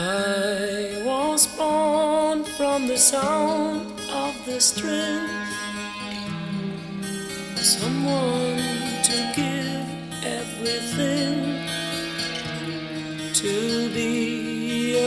I was born from the sound of the string, someone to give everything, to be